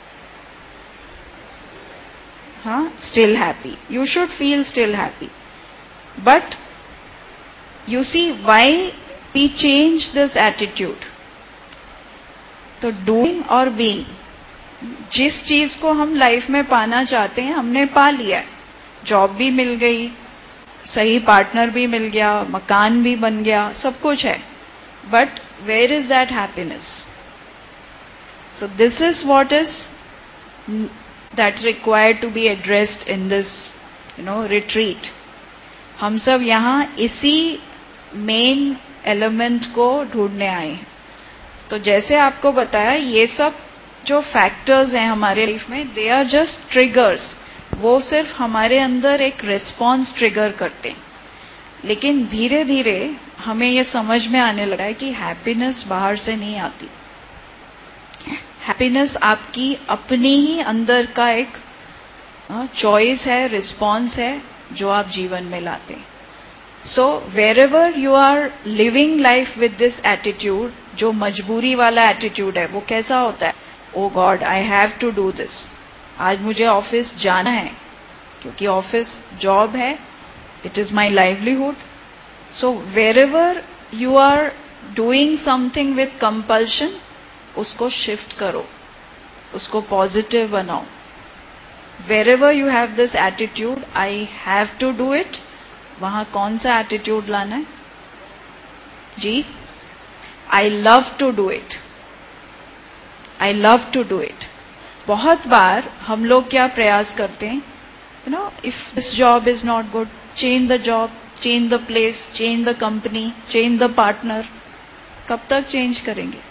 हाँ, still happy. You should feel still happy. But you see why we change this attitude? तो doing और being, जिस चीज को हम लाइफ में पाना चाहते हैं हमने पा लिया है। जॉब भी मिल गई, सही पार्टनर भी मिल गया, मकान भी बन गया, सब कुछ है। But where is that happiness? So this is what is that's required to be addressed in this you know retreat. हम सब यहाँ इसी मेन एलिमेंट को ढूंढने आए हैं। तो जैसे आपको बताया, ये सब जो फैक्टर्स हैं हमारे लाइफ में, दे आर जस्ट ट्रिगर्स। वो सिर्फ हमारे अंदर एक रिस्पॉन्स ट्रिगर करते हैं। लेकिन धीरे धीरे हमें ये समझ में आने लगा है कि हैप्पीनेस बाहर से नहीं आती। हैप्पीनेस आपकी अपनी ही अंदर का एक चॉइस है, रिस्पॉन्स है, जो आप जीवन में लाते हैं। So wherever you are living life with this attitude, जो मजबूरी वाला एटीट्यूड है, वो कैसा होता है? Oh God, I have to do this. आज मुझे ऑफिस जाना है क्योंकि ऑफिस जॉब है, it is my livelihood. So wherever you are doing something with compulsion, उसको शिफ्ट करो, उसको पॉजिटिव बनाओ। Wherever you have this attitude, I have to do it, वहां कौन सा एटीट्यूड लाना है जी? I love to do it. I love to do it. बहुत बार हम लोग क्या प्रयास करते हैं, you know, if this job is not good, change the job, change the place, change the company, change the partner. कब तक चेंज करेंगे?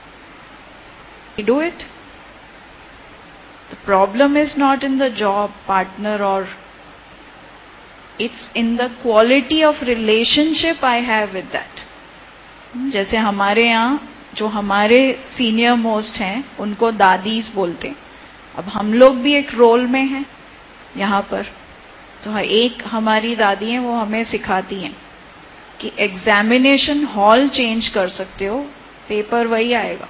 We do it. The problem is not in the job, partner, or it's in the quality of relationship I have with that. जैसे हमारे यहाँ जो हमारे सीनियर मोस्ट हैं उनको दादीज बोलते हैं। अब हम लोग भी एक रोल में हैं यहाँ पर। तो एक हमारी दादी हैं, वो हमें सिखाती हैं कि एग्जामिनेशन हॉल चेंज कर सकते हो, पेपर वही आएगा।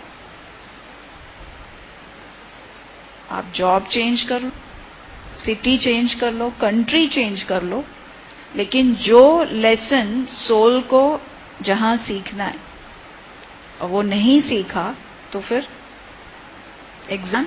आप जॉब चेंज कर लो, सिटी चेंज कर लो, कंट्री चेंज कर लो, लेकिन जो लेसन सोल को जहां सीखना है और वो नहीं सीखा, तो फिर एग्जाम,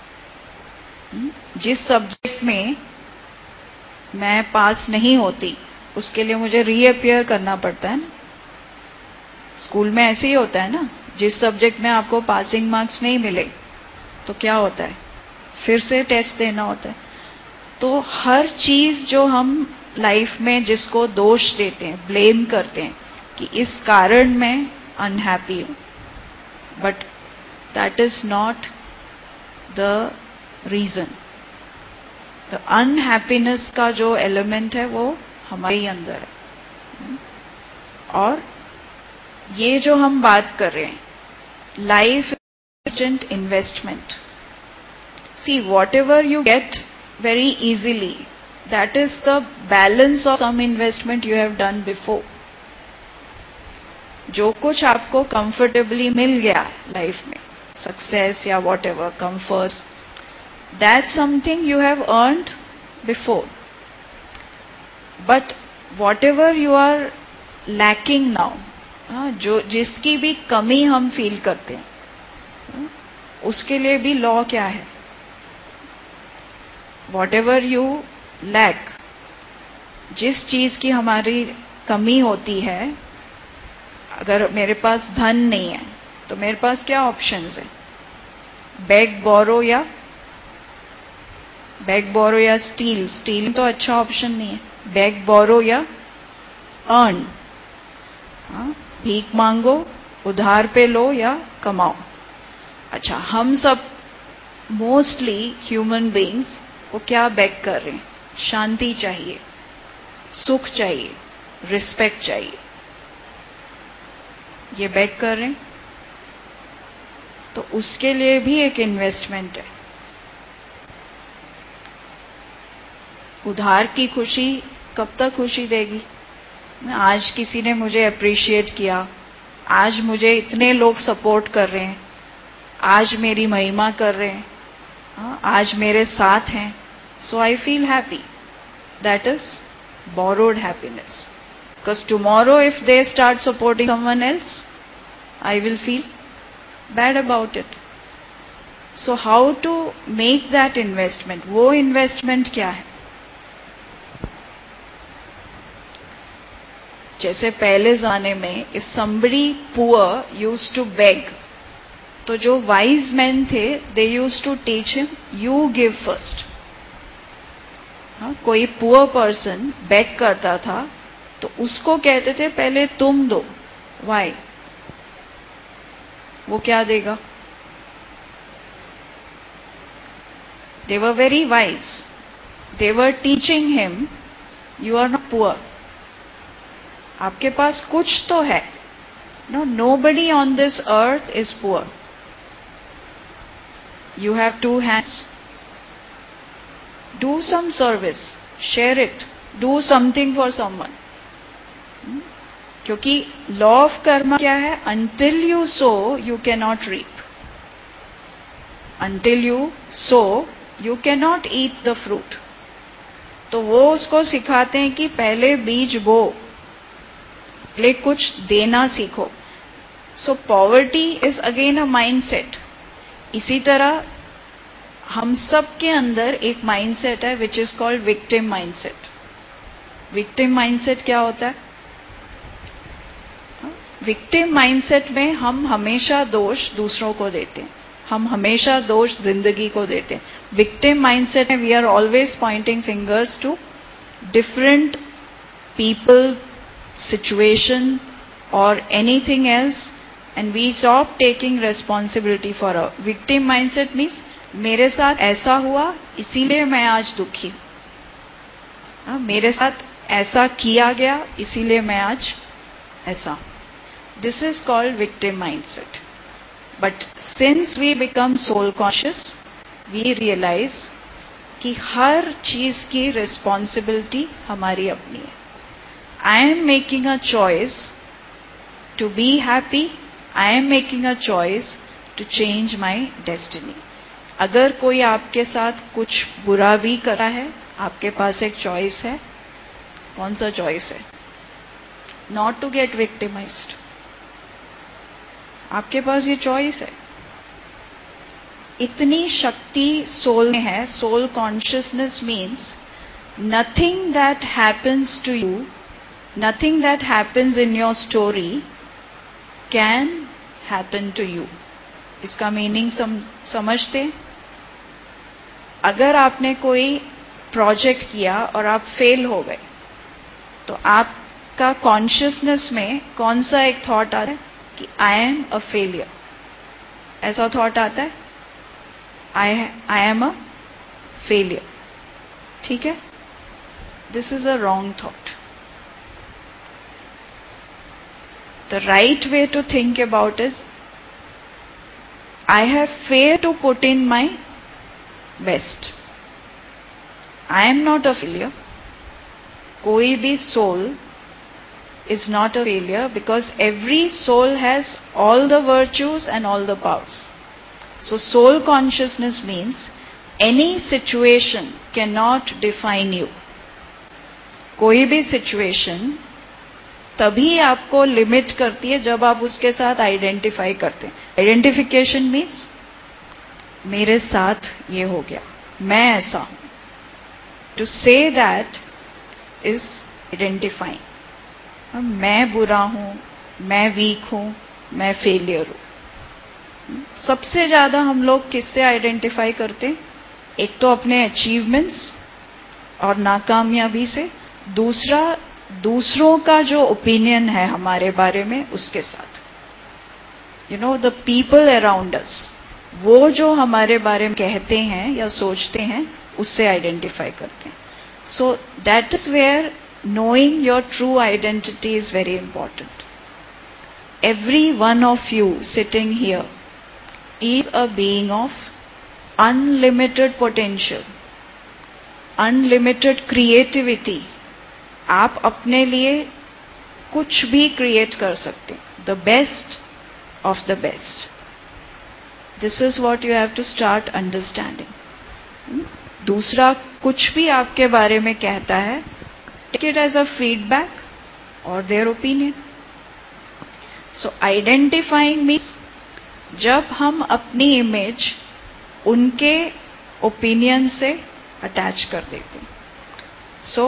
जिस सब्जेक्ट में मैं पास नहीं होती उसके लिए मुझे रीअपियर करना पड़ता है ना। स्कूल में ऐसे ही होता है ना, जिस सब्जेक्ट में आपको पासिंग मार्क्स नहीं मिले तो क्या होता है, फिर से टेस्ट देना होता है। तो हर चीज जो हम लाइफ में जिसको दोष देते हैं, ब्लेम करते हैं कि इस कारण मैं अनहैप्पी हूं, but that is not the reason. The unhappiness का जो एलिमेंट है वो हमारे ही अंदर है। और ये जो हम बात कर रहे हैं, life instant investment. See, whatever you get very easily, that is the balance of some investment you have done before. जो कुछ आपको comfortably मिल गया लाइफ में, सक्सेस या whatever, comforts, that's something you have earned before. But whatever you are lacking now, जो जिसकी भी कमी हम फील करते हैं, उसके लिए भी लॉ क्या है? वॉट एवर यू लैक, जिस चीज की हमारी कमी होती है, अगर मेरे पास धन नहीं है तो मेरे पास क्या ऑप्शंस है? बेग बोरो या बेग बोरो या स्टील। स्टील तो अच्छा ऑप्शन नहीं है। बेग बोरो या अर्न, भीख मांगो, उधार पे लो या कमाओ। अच्छा, हम सब मोस्टली ह्यूमन बीइंग्स वो क्या बेग कर रहे हैं? शांति चाहिए, सुख चाहिए, रिस्पेक्ट चाहिए, ये बेग कर रहे हैं। तो उसके लिए भी एक इन्वेस्टमेंट है। उधार की खुशी कब तक खुशी देगी? आज किसी ने मुझे अप्रिशिएट किया, आज मुझे इतने लोग सपोर्ट कर रहे हैं, आज मेरी महिमा कर रहे हैं, आज मेरे साथ हैं, so I feel happy. That is borrowed happiness. Because tomorrow if they start supporting someone else, I will feel bad about it. So how to make that investment? वो investment क्या है? जैसे पहले ज़माने में if somebody poor used to beg, तो जो wise men थे, they used to teach him, you give first. हाँ, कोई पुअर पर्सन बेग करता था तो उसको कहते थे पहले तुम दो। वाई? वो क्या देगा? They were very wise, they were teaching him you are not poor, आपके पास कुछ तो है। No, nobody on this earth is poor, you have two hands, do some service, share it, do something for someone. क्योंकि लॉ ऑफ कर्मा क्या है? until you sow you cannot reap, until you sow you cannot eat the fruit. तो वो उसको सिखाते हैं कि पहले बीज बो, पहले कुछ देना सीखो। So poverty is again a mindset. इसी तरह हम सब के अंदर एक माइंडसेट है which is called victim mindset. Victim mindset क्या होता है? विक्टिम माइंडसेट में हम हमेशा दोष दूसरों को देते हैं, हम हमेशा दोष जिंदगी को देते हैं। विक्टिम माइंडसेट में we are always pointing fingers to different people, situation और anything else, and we stop taking responsibility for our. Victim mindset means मेरे साथ ऐसा हुआ इसीलिए मैं आज दुखी हूं, मेरे साथ ऐसा किया गया इसीलिए मैं आज ऐसा। This is called victim mindset. But since we become soul conscious, we realize कि हर चीज की रिस्पॉन्सिबिलिटी हमारी अपनी है। I am making a choice to be happy, I am making a choice to change my destiny. अगर कोई आपके साथ कुछ बुरा भी करा है, आपके पास एक चॉइस है। कौन सा चॉइस है? Not to get victimized. आपके पास ये चॉइस है। इतनी शक्ति सोल में है। Soul consciousness means nothing that happens to you, nothing that happens in your story can happen to you. इसका मीनिंग सम, समझते? अगर आपने कोई प्रोजेक्ट किया और आप फेल हो गए, तो आपका कॉन्शियसनेस में कौन सा एक थॉट आता है कि आई एम अ फेलियर? ऐसा थॉट आता है, I I am a failure. ठीक है? This is a wrong thought. The right way to think about is I have failed to put in my best. I am not a failure. कोई भी soul is not a failure because every soul has all the virtues and all the powers. So soul consciousness means any situation cannot define you. कोई भी situation तभी आपको लिमिट करती है जब आप उसके साथ आइडेंटिफाई करते हैं। आइडेंटिफिकेशन मीन्स मेरे साथ ये हो गया, मैं ऐसा हूं, to say that is identifying. मैं बुरा हूं, मैं वीक हूं, मैं फेलियर हूं। सबसे ज्यादा हम लोग किससे आइडेंटिफाई करते हैं? एक तो अपने अचीवमेंट्स और नाकामयाबी से, दूसरा दूसरों का जो ओपिनियन है हमारे बारे में उसके साथ। You know the people around us, वो जो हमारे बारे में कहते हैं या सोचते हैं उससे आइडेंटिफाई करते हैं। So that is where knowing your true identity is very important. Every one of you sitting here is a being of unlimited potential, unlimited creativity. आप अपने लिए कुछ भी क्रिएट कर सकते हैं, the best of the best. This is what you have to start understanding. दूसरा कुछ भी आपके बारे में कहता है, take it as a feedback or their opinion. So identifying means जब हम अपनी इमेज उनके ओपिनियन से अटैच कर देते हैं। So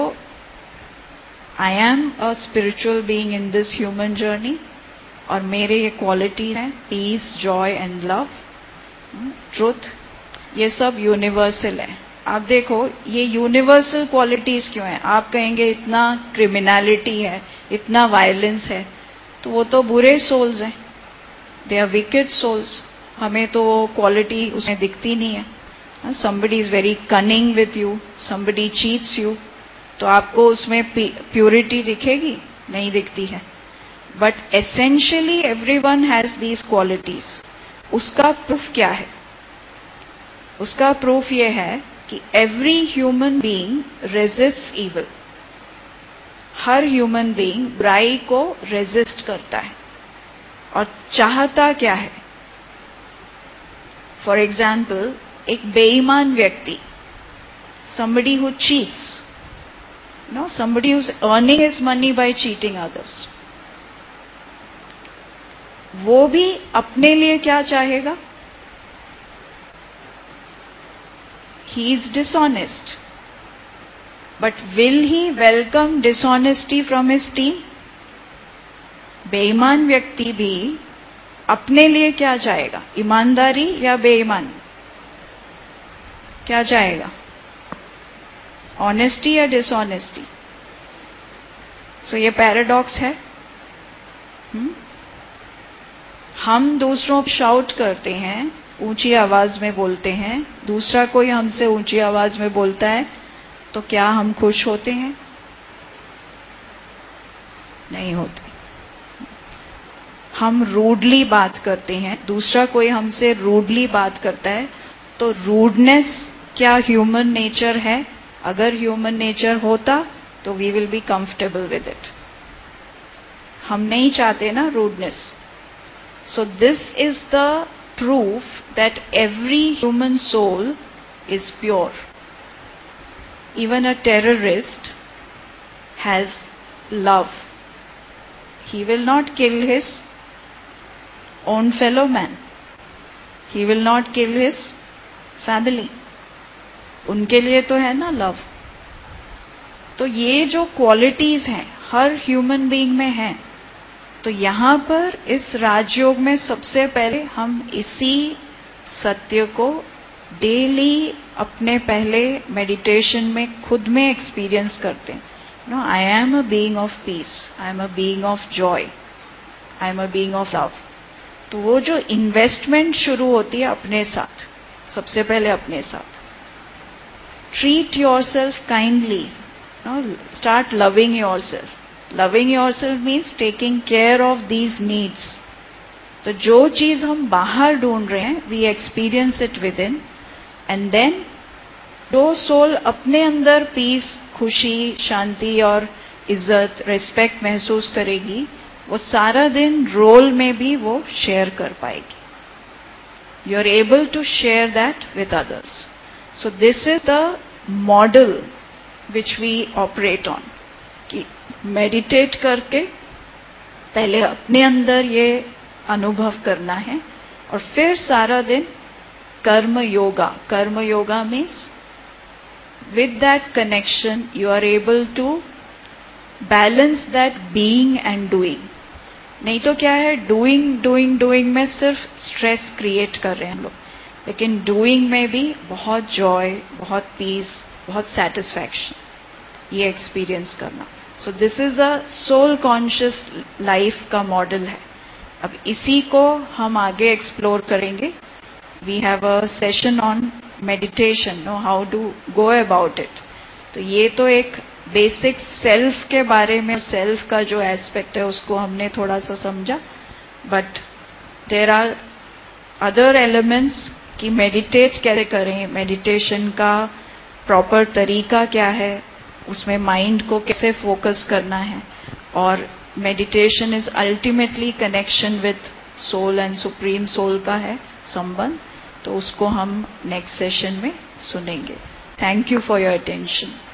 I am a spiritual being in this human journey, और मेरे ये क्वालिटी हैं peace, joy and love, truth, ये सब यूनिवर्सल है। आप देखो ये यूनिवर्सल क्वालिटीज क्यों है? आप कहेंगे इतना क्रिमिनलिटी है, इतना वायलेंस है, तो वो तो बुरे सोल्स हैं, दे आर विकेड सोल्स। हमें तो वो क्वालिटी उसमें दिखती नहीं है। somebody is very cunning with you, somebody cheats you, तो आपको उसमें प्योरिटी दिखेगी? नहीं दिखती है। But essentially everyone has these qualities. उसका प्रूफ क्या है? उसका प्रूफ ये है कि every human being resists evil. हर ह्यूमन बीइंग बुराई को रेजिस्ट करता है और चाहता क्या है? फॉर एग्जाम्पल, एक बेईमान व्यक्ति, somebody who cheats, no, somebody who's earning his money by cheating others, वो भी अपने लिए क्या चाहेगा? He is dishonest, but will he welcome dishonesty from his team? बेईमान व्यक्ति भी अपने लिए क्या चाहेगा? ईमानदारी या बेईमान? क्या चाहेगा? ऑनेस्टी या डिसऑनेस्टी? सो ये पैराडॉक्स है। हुँ? हम दूसरों को शाउट करते हैं, ऊंची आवाज में बोलते हैं, दूसरा कोई हमसे ऊंची आवाज में बोलता है, तो क्या हम खुश होते हैं? नहीं होते। हम रूडली बात करते हैं, दूसरा कोई हमसे रूडली बात करता है, तो रूडनेस क्या ह्यूमन नेचर है? अगर ह्यूमन नेचर होता तो we will be comfortable with it. हम नहीं चाहते ना rudeness. So this is the proof that every human soul is pure. Even a terrorist has love. He will not kill his own fellow man. He will not kill his family. उनके लिए तो है ना लव। तो ये जो क्वालिटीज हैं हर ह्यूमन बीइंग में हैं। तो यहां पर इस राजयोग में सबसे पहले हम इसी सत्य को डेली अपने पहले मेडिटेशन में खुद में एक्सपीरियंस करते हैं। No, I am a being of peace, I am a being of joy, I am a being of love. तो वो जो इन्वेस्टमेंट शुरू होती है अपने साथ, सबसे पहले अपने साथ। Treat yourself kindly, no, start loving yourself. Loving yourself means taking care of these needs. तो जो चीज हम बाहर ढूंढ रहे हैं, we experience it within, and then जो सोल अपने अंदर पीस, खुशी, शांति और इज्जत, रिस्पेक्ट महसूस करेगी, वो सारा दिन रोल में भी वो शेयर कर पाएगी। You are able to share that with others. So this is the model which we operate on. कि मेडिटेट करके पहले अपने अंदर ये अनुभव करना है और फिर सारा दिन कर्म योगा। कर्म yoga means with that connection you are able to balance that being and doing. नहीं तो क्या है, डूइंग डूइंग डूइंग में सिर्फ स्ट्रेस क्रिएट कर रहे हैं हम लोग, लेकिन डूइंग में भी बहुत जॉय, बहुत पीस, बहुत सेटिस्फैक्शन ये एक्सपीरियंस करना. So this is a soul conscious life का मॉडल है. अब इसी को हम आगे एक्सप्लोर करेंगे. We have a session on meditation, know how to go about it. तो ये तो एक बेसिक सेल्फ के बारे में, सेल्फ का जो एस्पेक्ट है उसको हमने थोड़ा सा समझा. But there are other elements कि मेडिटेट कैसे करें, मेडिटेशन का प्रॉपर तरीका क्या है, उसमें माइंड को कैसे फोकस करना है, और meditation is ultimately connection with soul and supreme soul का है संबंध. तो उसको हम नेक्स्ट सेशन में सुनेंगे. Thank you for your attention.